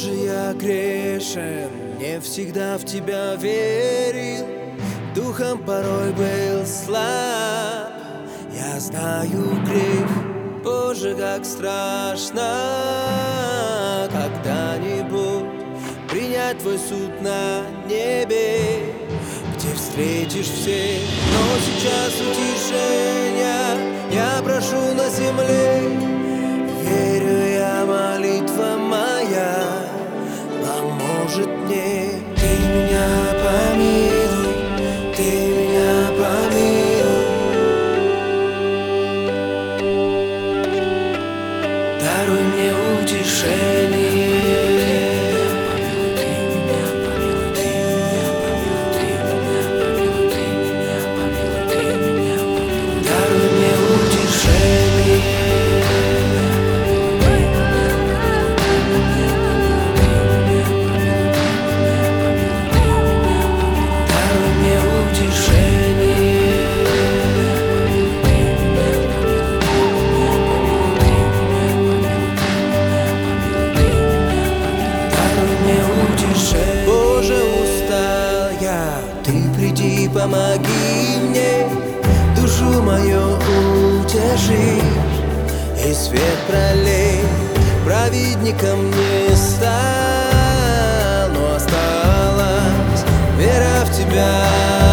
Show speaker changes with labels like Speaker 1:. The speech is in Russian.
Speaker 1: Боже, я грешен, не всегда в Тебя верил, духом порой был слаб. Я знаю грех, Боже, как страшно когда-нибудь принять Твой суд на небе, где встретишь всех. Но сейчас утешения я прошу на земле. Верю я, молитва моя поможет мне. Ты меня помилуй, Ты меня помилуй. Даруй мне утешение. Боже, устал я, Ты приди, помоги мне, душу мою утеши и свет пролей. Праведником не стал, но осталась вера в Тебя.